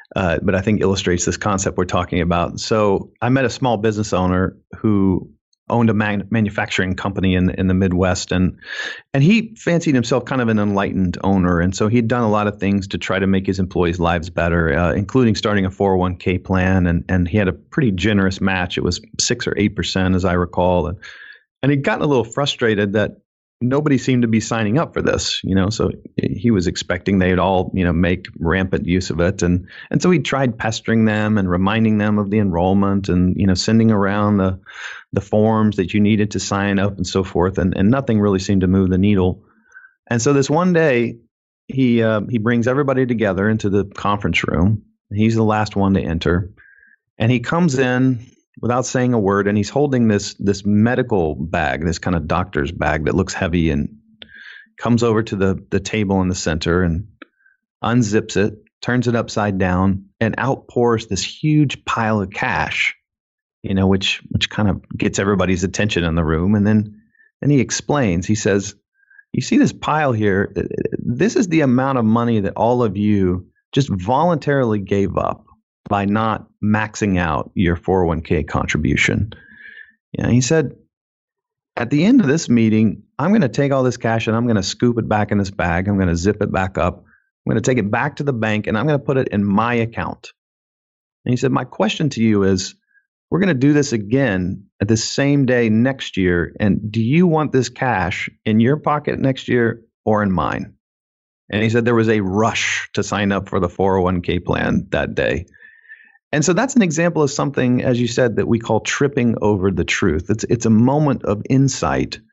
I think illustrates this concept we're talking about. So I met a small business owner who owned a manufacturing company in the Midwest, and he fancied himself kind of an enlightened owner. And so he'd done a lot of things to try to make his employees' lives better, including starting a 401k plan. And he had a pretty generous match. It was 6 or 8%, as I recall. And he'd gotten a little frustrated that nobody seemed to be signing up for this, so he was expecting they'd all, make rampant use of it. And so he tried pestering them and reminding them of the enrollment and, sending around the forms that you needed to sign up and so forth. And nothing really seemed to move the needle. And so this one day he brings everybody together into the conference room. He's the last one to enter. And he comes in without saying a word, and he's holding this medical bag, this kind of doctor's bag that looks heavy, and comes over to the table in the center and unzips it, turns it upside down, and outpours this huge pile of cash, which kind of gets everybody's attention in the room. And then he explains, he says, you see this pile here, this is the amount of money that all of you just voluntarily gave up by not maxing out your 401k contribution. He said, at the end of this meeting, I'm going to take all this cash and I'm going to scoop it back in this bag. I'm going to zip it back up. I'm going to take it back to the bank and I'm going to put it in my account. And he said, my question to you is, we're going to do this again at the same day next year. And do you want this cash in your pocket next year or in mine? And he said there was a rush to sign up for the 401k plan that day. And so that's an example of something, as you said, that we call tripping over the truth. It's a moment of insight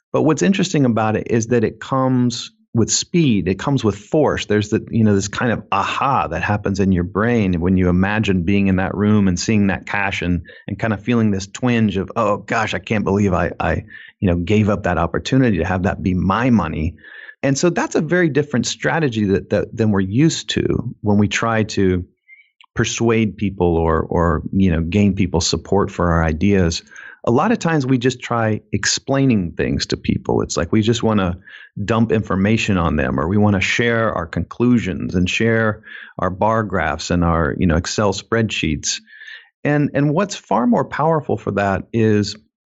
But what's interesting about it is that it comes with speed. It comes with force. There's this kind of aha that happens in your brain when you imagine being in that room and seeing that cash and kind of feeling this twinge of, oh gosh, I can't believe I gave up that opportunity to have that be my money. And so that's a very different strategy than we're used to when we try to persuade people or gain people's support for our ideas. A lot of times we just try explaining things to people. It's like we just want to dump information on them, or we want to share our conclusions and share our bar graphs and our Excel spreadsheets. And what's far more powerful for that is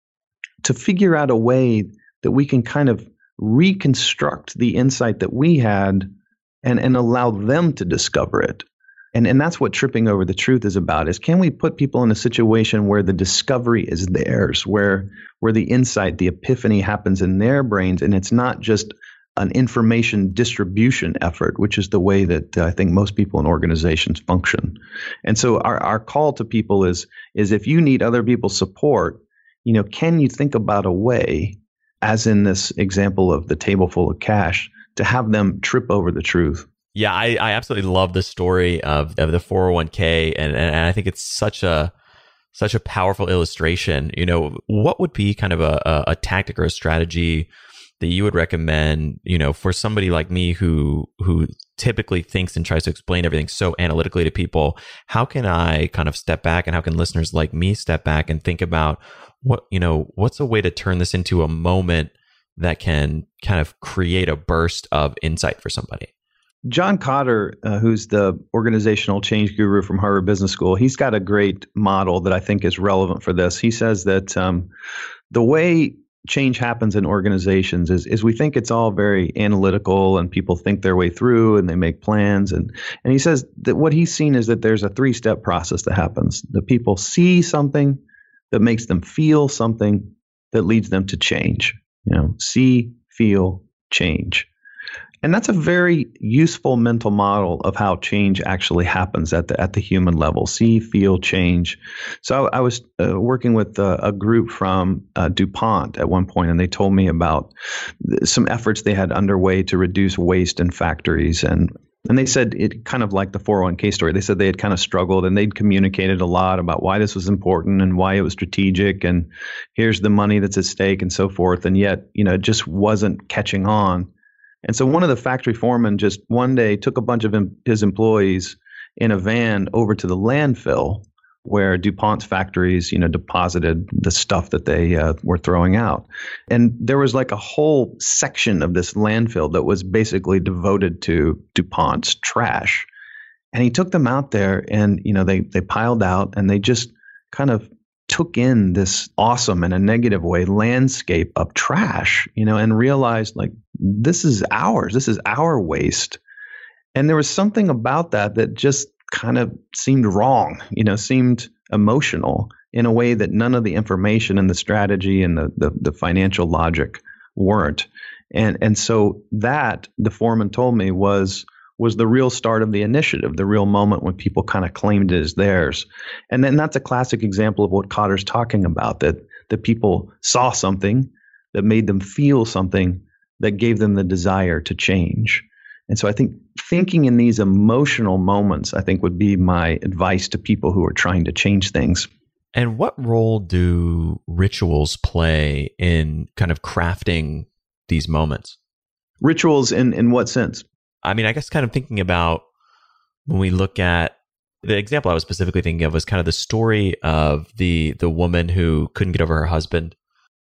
to figure out a way that we can kind of reconstruct the insight that we had and allow them to discover it. And that's what tripping over the truth is about, is can we put people in a situation where the discovery is theirs, where the insight, the epiphany happens in their brains, and it's not just an information distribution effort, which is the way that I think most people in organizations function. And so our call to people is if you need other people's support, can you think about a way, as in this example of the table full of cash, to have them trip over the truth? Yeah, I absolutely love the story of the 401k, and I think it's such a powerful illustration. What would be kind of a tactic or a strategy that you would recommend, for somebody like me who typically thinks and tries to explain everything so analytically to people? How can I kind of step back, and how can listeners like me step back and think about what's a way to turn this into a moment that can kind of create a burst of insight for somebody? John Kotter, who's the organizational change guru from Harvard Business School, he's got a great model that I think is relevant for this. He says that the way change happens in organizations is we think it's all very analytical and people think their way through and they make plans. And he says that what he's seen is that there's a 3-step process that happens. The people see something that makes them feel something that leads them to change. See, feel, change. And that's a very useful mental model of how change actually happens at the human level. See, feel, change. So I was working with a group from DuPont at one point, and they told me about some efforts they had underway to reduce waste in factories. And they said, it kind of like the 401k story. They said they had kind of struggled, and they'd communicated a lot about why this was important and why it was strategic, and here's the money that's at stake and so forth. And yet, it just wasn't catching on. And so one of the factory foremen just one day took a bunch of his employees in a van over to the landfill where DuPont's factories, deposited the stuff that they were throwing out. And there was like a whole section of this landfill that was basically devoted to DuPont's trash. And he took them out there and, they piled out, and they just kind of took in this awesome, in a negative way, landscape of trash, and realized like, this is ours. This is our waste. And there was something about that just kind of seemed wrong, seemed emotional in a way that none of the information and the strategy and the financial logic weren't. And so that, the foreman told me, was the real start of the initiative, the real moment when people kind of claimed it as theirs. And then that's a classic example of what Kotter's talking about, that people saw something that made them feel something that gave them the desire to change. And so I think thinking in these emotional moments, I think, would be my advice to people who are trying to change things. And what role do rituals play in kind of crafting these moments? Rituals in what sense? I mean, I guess kind of thinking about when we look at the example I was specifically thinking of was kind of the story of the woman who couldn't get over her husband.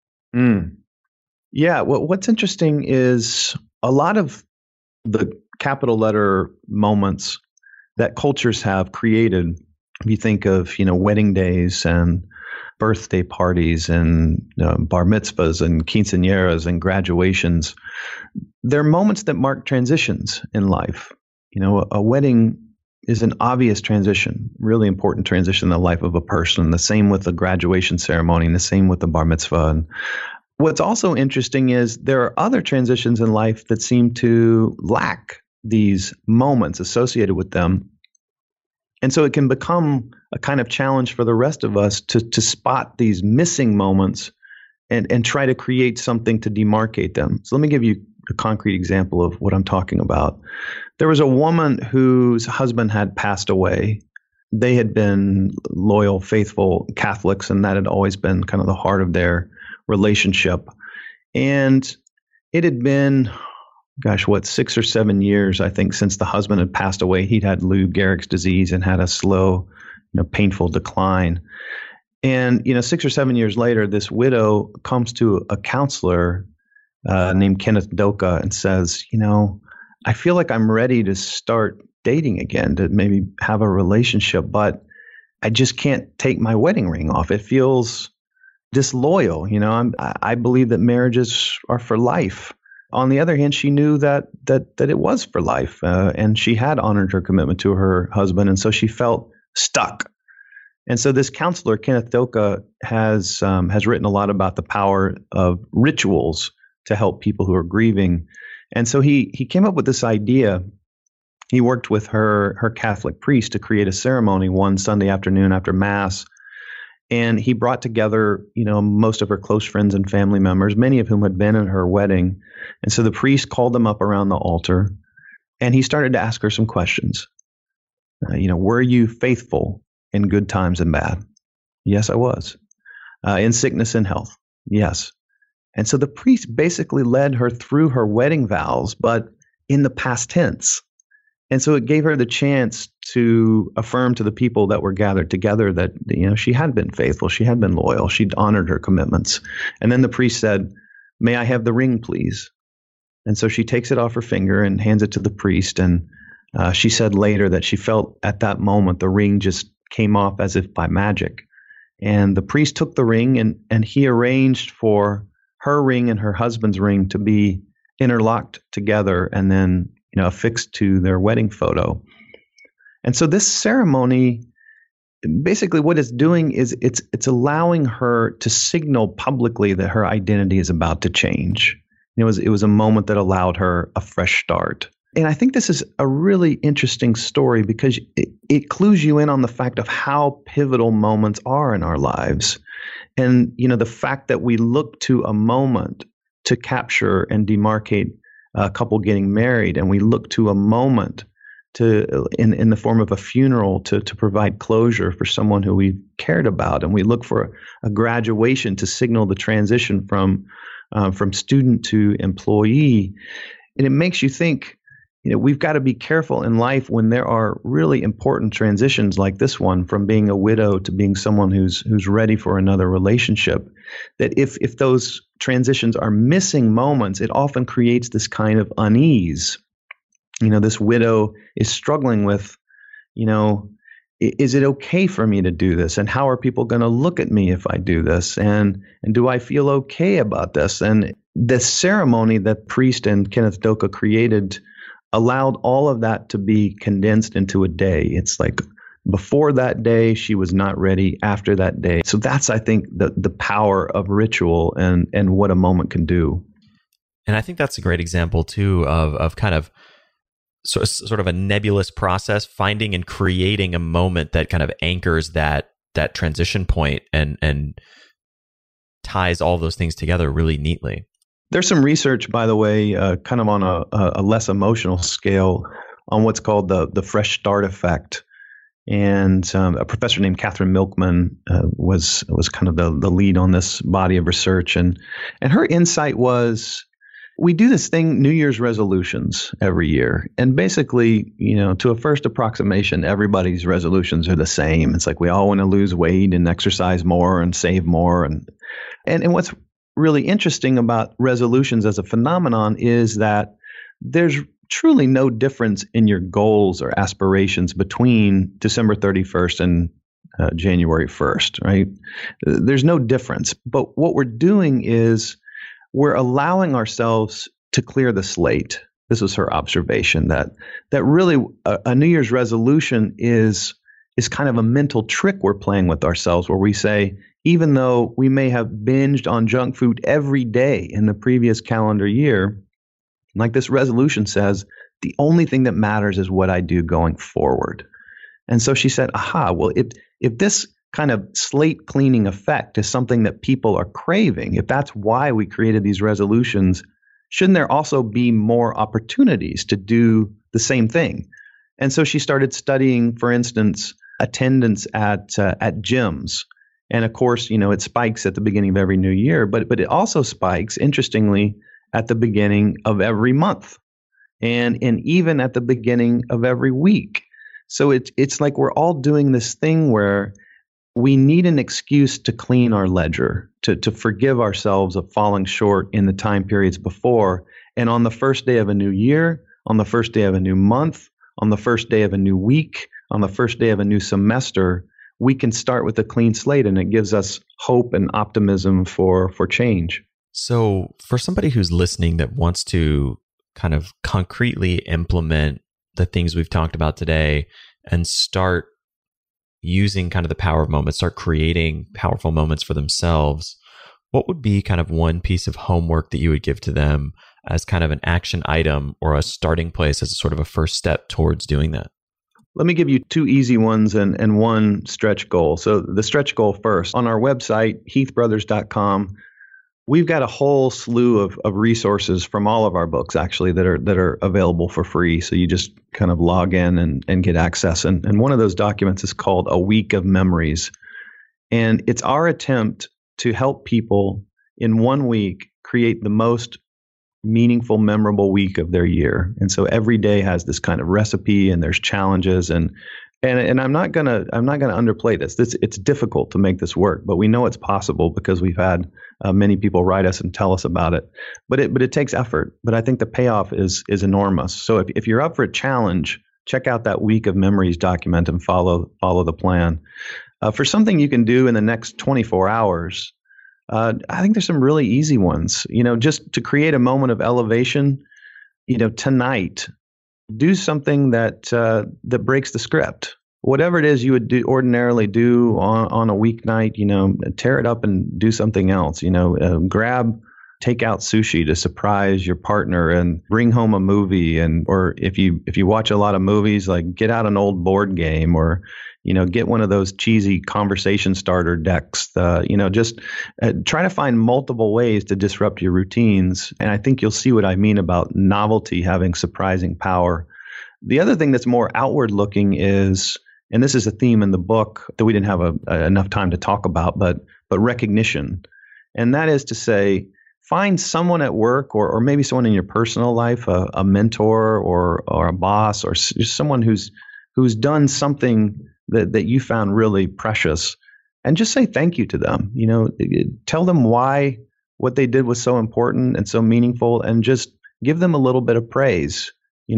Yeah. Well, what's interesting is a lot of the capital letter moments that cultures have created. If you think of, wedding days and birthday parties and bar mitzvahs and quinceañeras and graduations, they're moments that mark transitions in life. A wedding is an obvious transition, really important transition in the life of a person. The same with the graduation ceremony, and the same with the bar mitzvah. And what's also interesting is there are other transitions in life that seem to lack these moments associated with them. And so it can become a kind of challenge for the rest of us to spot these missing moments and try to create something to demarcate them. So let me give you a concrete example of what I'm talking about. There was a woman whose husband had passed away. They had been loyal, faithful Catholics, and that had always been kind of the heart of their relationship. And it had been, 6 or 7 years, I think, since the husband had passed away. He'd had Lou Gehrig's disease and had a slow, painful decline. And, 6 or 7 years later, this widow comes to a counselor named Kenneth Doka and says, I feel like I'm ready to start dating again, to maybe have a relationship, but I just can't take my wedding ring off. It feels disloyal. I believe that marriages are for life. On the other hand, she knew that it was for life, and she had honored her commitment to her husband, and so she felt stuck. And so this counselor, Kenneth Doka, has written a lot about the power of rituals to help people who are grieving. And so he came up with this idea. He worked with her Catholic priest to create a ceremony one Sunday afternoon after Mass. And he brought together, most of her close friends and family members, many of whom had been in her wedding. And so the priest called them up around the altar, and he started to ask her some questions. Were you faithful in good times and bad? Yes, I was. In sickness and health? Yes. And so the priest basically led her through her wedding vows, but in the past tense. And so it gave her the chance to affirm to the people that were gathered together that, she had been faithful. She had been loyal. She'd honored her commitments. And then the priest said, "May I have the ring, please?" And so she takes it off her finger and hands it to the priest. And she said later that she felt at that moment the ring just came off as if by magic. And the priest took the ring and he arranged for her ring and her husband's ring to be interlocked together and then affixed to their wedding photo. And so this ceremony, basically what it's doing is it's allowing her to signal publicly that her identity is about to change. It was a moment that allowed her a fresh start. And I think this is a really interesting story because it clues you in on the fact of how pivotal moments are in our lives. And, the fact that we look to a moment to capture and demarcate a couple getting married, and we look to a moment in the form of a funeral to provide closure for someone who we cared about, and we look for a graduation to signal the transition from student to employee. And it makes you think, we've got to be careful in life when there are really important transitions like this one, from being a widow to being someone who's ready for another relationship, that if those transitions are missing moments, it often creates this kind of unease. This widow is struggling with, is it okay for me to do this? And how are people going to look at me if I do this? And do I feel okay about this? And the ceremony that priest and Kenneth Doka created allowed all of that to be condensed into a day. It's like before that day, she was not ready. After that day. So that's, I think, the power of ritual and what a moment can do. And I think that's a great example, too, of kind of sort of a nebulous process, finding and creating a moment that kind of anchors that transition point and ties all those things together really neatly. There's some research, by the way, kind of on a less emotional scale on what's called the fresh start effect. And a professor named Catherine Milkman was kind of the lead on this body of research. And her insight was, we do this thing, New Year's resolutions, every year. And basically, to a first approximation, everybody's resolutions are the same. It's like we all want to lose weight and exercise more and save more. And what's really interesting about resolutions as a phenomenon is that there's truly no difference in your goals or aspirations between December 31st and January 1st, right? There's no difference. But what we're doing is we're allowing ourselves to clear the slate. This was her observation, that really a New Year's resolution is kind of a mental trick we're playing with ourselves, where we say, even though we may have binged on junk food every day in the previous calendar year, like this resolution says, the only thing that matters is what I do going forward. And so she said, well, if this kind of slate cleaning effect is something that people are craving, if that's why we created these resolutions, shouldn't there also be more opportunities to do the same thing? And so she started studying, for instance, attendance at gyms. And of course, it spikes at the beginning of every new year, but it also spikes, interestingly, at the beginning of every month and even at the beginning of every week. So it's like we're all doing this thing where we need an excuse to clean our ledger, to forgive ourselves of falling short in the time periods before. And on the first day of a new year, on the first day of a new month, on the first day of a new week, on the first day of a new semester, we can start with a clean slate, and it gives us hope and optimism for change. So for somebody who's listening that wants to kind of concretely implement the things we've talked about today and start using kind of the power of moments, start creating powerful moments for themselves, what would be kind of one piece of homework that you would give to them as kind of an action item or a starting place as a sort of a first step towards doing that? Let me give you two easy ones and one stretch goal. So the stretch goal first. On our website, heathbrothers.com, we've got a whole slew of resources from all of our books, actually, that are available for free. So you just kind of log in and get access. And one of those documents is called A Week of Memories. And it's our attempt to help people in 1 week create the most meaningful, memorable week of their year. And so every day has this kind of recipe, and there's challenges, and I'm not gonna underplay this. It's difficult to make this work, but we know it's possible because we've had many people write us and tell us about it. But it takes effort. But I think the payoff is enormous. So if you're up for a challenge, check out that Week of Memories document and follow the plan. For something you can do in the next 24 hours, I think there's some really easy ones. Just to create a moment of elevation. Tonight, do something that breaks the script. Whatever it is you would ordinarily do on a weeknight, tear it up and do something else. Grab takeout sushi to surprise your partner and bring home a movie, or if you watch a lot of movies, like get out an old board game, or get one of those cheesy conversation starter decks. Just try to find multiple ways to disrupt your routines. And I think you'll see what I mean about novelty having surprising power. The other thing that's more outward looking is, and this is a theme in the book that we didn't have enough time to talk about, but recognition. And that is to say, find someone at work or maybe someone in your personal life, a mentor or a boss, or someone who's done something that you found really precious, and just say thank you to them. Tell them why what they did was so important and so meaningful, and just give them a little bit of praise.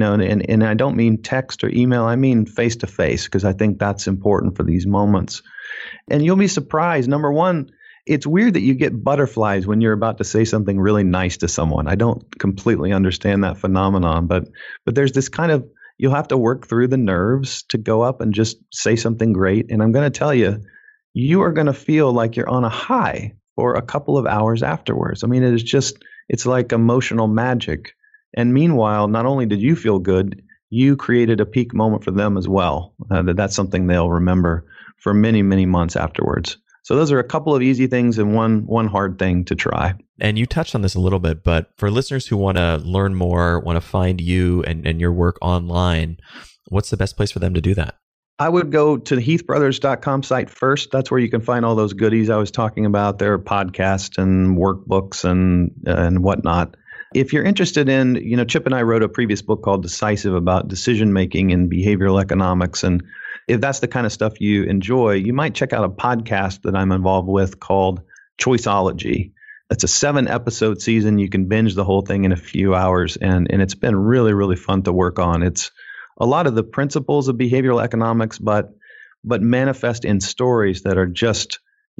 And I don't mean text or email, I mean face to face, because I think that's important for these moments. And you'll be surprised. Number one, it's weird that you get butterflies when you're about to say something really nice to someone. I don't completely understand that phenomenon, but there's this kind of, you'll have to work through the nerves to go up and just say something great. And I'm going to tell you, you are going to feel like you're on a high for a couple of hours afterwards. I mean, it's like emotional magic. And meanwhile, not only did you feel good, you created a peak moment for them as well. That's something they'll remember for many, many months afterwards. So those are a couple of easy things and one hard thing to try. And you touched on this a little bit, but for listeners who want to learn more, want to find you and your work online, what's the best place for them to do that? I would go to the heathbrothers.com site first. That's where you can find all those goodies I was talking about. There are podcasts and workbooks and whatnot. If you're interested in, Chip and I wrote a previous book called Decisive about decision-making in behavioral economics. And if that's the kind of stuff you enjoy, you might check out a podcast that I'm involved with called Choiceology. It's a 7-episode season. You can binge the whole thing in a few hours. And it's been really, really fun to work on. It's a lot of the principles of behavioral economics, but manifest in stories that are just,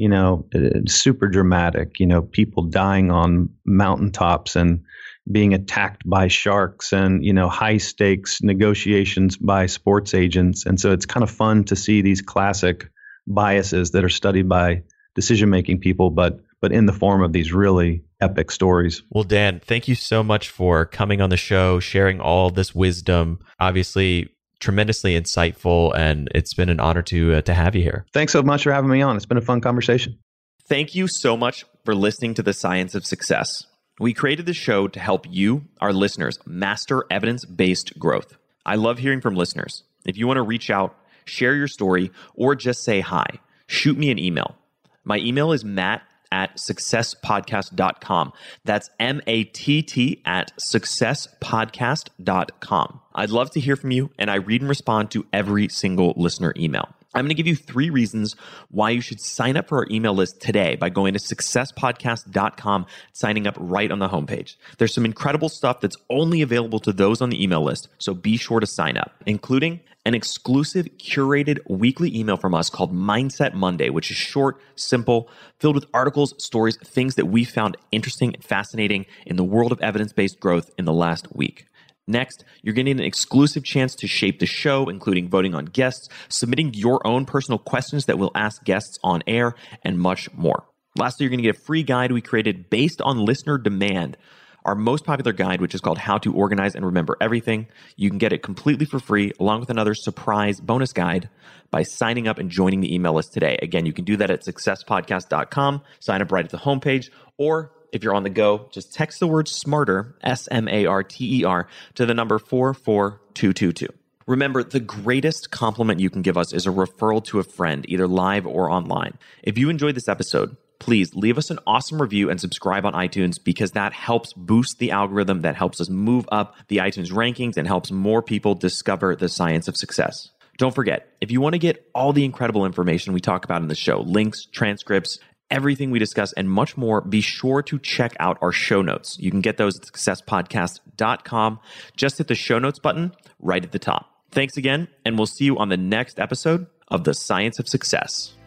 super dramatic, people dying on mountaintops and being attacked by sharks and, high stakes negotiations by sports agents. And so it's kind of fun to see these classic biases that are studied by decision-making people, but in the form of these really epic stories. Well, Dan, thank you so much for coming on the show, sharing all this wisdom. Obviously, tremendously insightful, and it's been an honor to have you here. Thanks so much for having me on. It's been a fun conversation. Thank you so much for listening to The Science of Success. We created this show to help you, our listeners, master evidence-based growth. I love hearing from listeners. If you want to reach out, share your story, or just say hi, shoot me an email. My email is matt@successpodcast.com. That's matt@successpodcast.com. I'd love to hear from you, and I read and respond to every single listener email. I'm going to give you 3 reasons why you should sign up for our email list today by going to successpodcast.com, signing up right on the homepage. There's some incredible stuff that's only available to those on the email list, so be sure to sign up, including an exclusive curated weekly email from us called Mindset Monday, which is short, simple, filled with articles, stories, things that we found interesting and fascinating in the world of evidence-based growth in the last week. Next, you're getting an exclusive chance to shape the show, including voting on guests, submitting your own personal questions that we'll ask guests on air, and much more. Lastly, you're going to get a free guide we created based on listener demand, our most popular guide, which is called How to Organize and Remember Everything. You can get it completely for free, along with another surprise bonus guide by signing up and joining the email list today. Again, you can do that at successpodcast.com, sign up right at the homepage, or if you're on the go, just text the word SMARTER, SMARTER, to the number 44222. Remember, the greatest compliment you can give us is a referral to a friend, either live or online. If you enjoyed this episode, please leave us an awesome review and subscribe on iTunes, because that helps boost the algorithm, that helps us move up the iTunes rankings and helps more people discover the science of success. Don't forget, if you want to get all the incredible information we talk about in the show, links, transcripts, everything we discuss, and much more, be sure to check out our show notes. You can get those at successpodcast.com. Just hit the show notes button right at the top. Thanks again, and we'll see you on the next episode of The Science of Success.